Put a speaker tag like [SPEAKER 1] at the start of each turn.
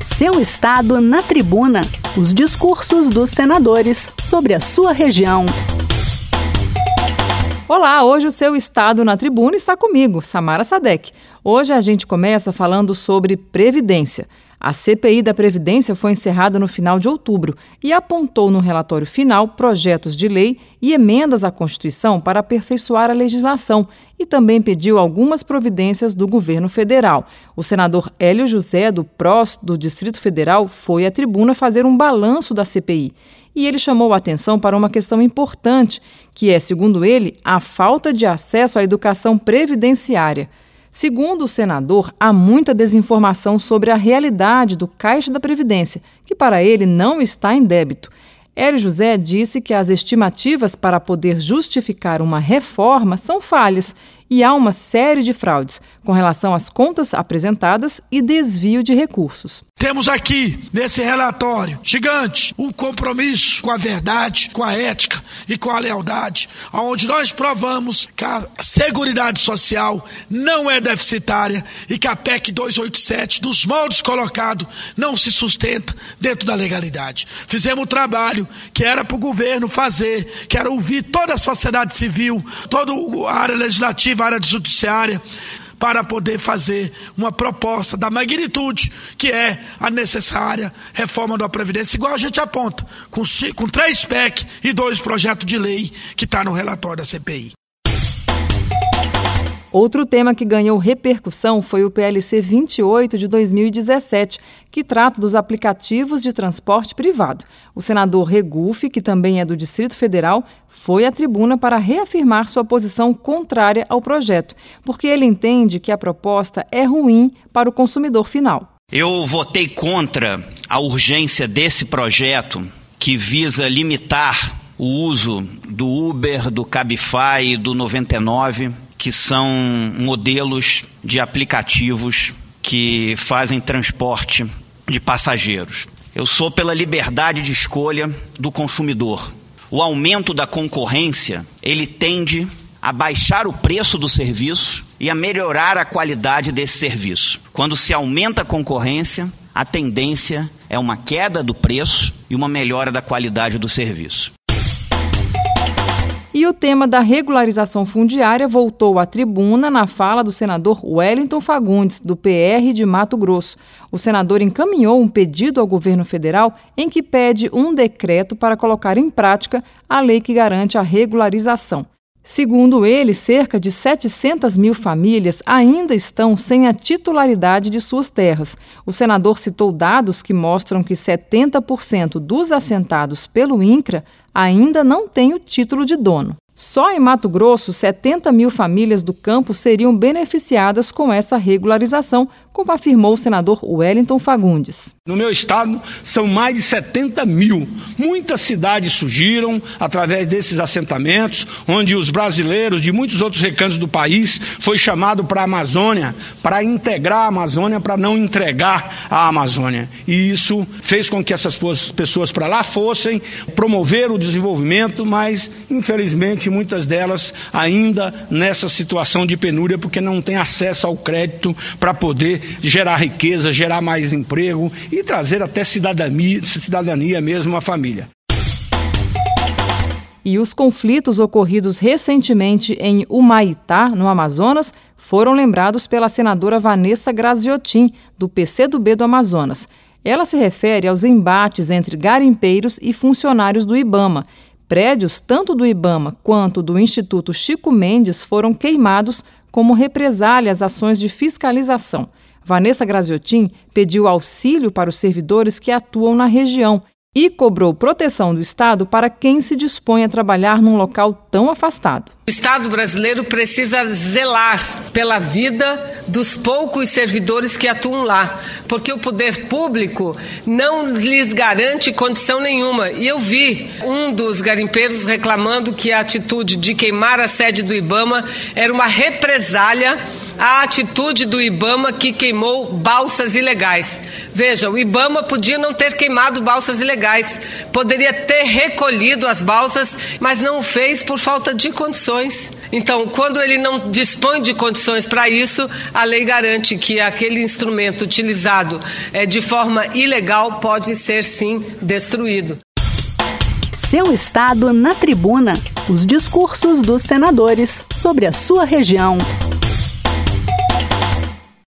[SPEAKER 1] Seu estado na tribuna. Os discursos dos senadores sobre a sua região.
[SPEAKER 2] Olá, hoje o Seu Estado na Tribuna está comigo, Samara Sadek. Hoje a gente começa falando sobre Previdência. A CPI da Previdência foi encerrada no final de outubro e apontou no relatório final projetos de lei e emendas à Constituição para aperfeiçoar a legislação e também pediu algumas providências do governo federal. O senador Hélio José, do PROS do Distrito Federal, foi à tribuna fazer um balanço da CPI. E ele chamou a atenção para uma questão importante, que é, segundo ele, a falta de acesso à educação previdenciária. Segundo o senador, há muita desinformação sobre a realidade do Caixa da Previdência, que para ele não está em débito. Hélio José disse que as estimativas para poder justificar uma reforma são falhas e há uma série de fraudes com relação às contas apresentadas e desvio de recursos.
[SPEAKER 3] Temos aqui, nesse relatório gigante, um compromisso com a verdade, com a ética e com a lealdade, onde nós provamos que a Seguridade Social não é deficitária e que a PEC 287, dos moldes colocados, não se sustenta dentro da legalidade. Fizemos um trabalho que era para o governo fazer, que era ouvir toda a sociedade civil, toda a área legislativa, a área judiciária, para poder fazer uma proposta da magnitude que é a necessária reforma da Previdência, igual a gente aponta, com 3 PEC e 2 projetos de lei que está no relatório da CPI.
[SPEAKER 2] Outro tema que ganhou repercussão foi o PLC 28 de 2017, que trata dos aplicativos de transporte privado. O senador Regufe, que também é do Distrito Federal, foi à tribuna para reafirmar sua posição contrária ao projeto, porque ele entende que a proposta é ruim para o consumidor final.
[SPEAKER 4] Eu votei contra a urgência desse projeto que visa limitar o uso do Uber, do Cabify e do 99, que são modelos de aplicativos que fazem transporte de passageiros. Eu sou pela liberdade de escolha do consumidor. O aumento da concorrência, ele tende a baixar o preço do serviço e a melhorar a qualidade desse serviço. Quando se aumenta a concorrência, a tendência é uma queda do preço e uma melhora da qualidade do serviço.
[SPEAKER 2] E o tema da regularização fundiária voltou à tribuna na fala do senador Wellington Fagundes, do PR de Mato Grosso. O senador encaminhou um pedido ao governo federal em que pede um decreto para colocar em prática a lei que garante a regularização. Segundo ele, cerca de 700 mil famílias ainda estão sem a titularidade de suas terras. O senador citou dados que mostram que 70% dos assentados pelo INCRA ainda não têm o título de dono. Só em Mato Grosso, 70 mil famílias do campo seriam beneficiadas com essa regularização, como afirmou o senador Wellington Fagundes.
[SPEAKER 5] No meu estado, são mais de 70 mil. Muitas cidades surgiram através desses assentamentos, onde os brasileiros de muitos outros recantos do país foi chamado para a Amazônia, para integrar a Amazônia, para não entregar a Amazônia. E isso fez com que essas pessoas para lá fossem promover o desenvolvimento, mas, infelizmente, muitas delas ainda nessa situação de penúria, porque não têm acesso ao crédito para poder gerar riqueza, gerar mais emprego e trazer até cidadania mesmo à família.
[SPEAKER 2] E os conflitos ocorridos recentemente em Humaitá, no Amazonas, foram lembrados pela senadora Vanessa Graziotin, do PCdoB do Amazonas. Ela se refere aos embates entre garimpeiros e funcionários do IBAMA. Prédios tanto do IBAMA quanto do Instituto Chico Mendes foram queimados como represália às ações de fiscalização. Vanessa Graziotin pediu auxílio para os servidores que atuam na região e cobrou proteção do Estado para quem se dispõe a trabalhar num local tão afastado.
[SPEAKER 6] O Estado brasileiro precisa zelar pela vida dos poucos servidores que atuam lá, porque o poder público não lhes garante condição nenhuma. E eu vi um dos garimpeiros reclamando que a atitude de queimar a sede do IBAMA era uma represália à atitude do IBAMA que queimou balsas ilegais. Veja, o IBAMA podia não ter queimado balsas ilegais, poderia ter recolhido as balsas, mas não o fez por falta de condições. Então, quando ele não dispõe de condições para isso, a lei garante que aquele instrumento utilizado de forma ilegal pode ser, sim, destruído.
[SPEAKER 1] Seu Estado na Tribuna. Os discursos dos senadores sobre a sua região.